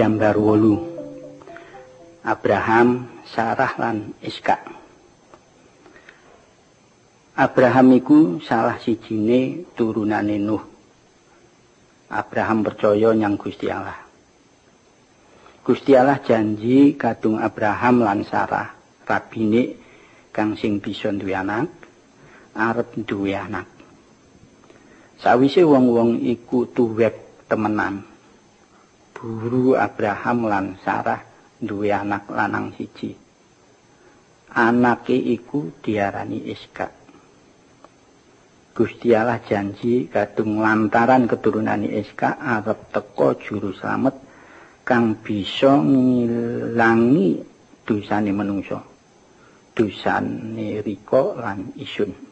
Gambar 8. Abraham, Sarah lan Iskak. Abraham iku salah sijine turunane Nuh. Abraham percaya nyang Gusti Allah. Gusti Allah janji kadung Abraham lan Sarah, rabine kang sing bisa duwe anak, arep duwe anak. Sawise wong-wong iku tuwek temenan, buru Abraham lan Sarah duwe anak lanang siji. Anake iku diarani Iskak. Gusti Allah janji kadung lantaran keturunane Iskak arep teka juru slamet kang bisa ngilangi dosane manungsa. Dosane Rika lan Isun.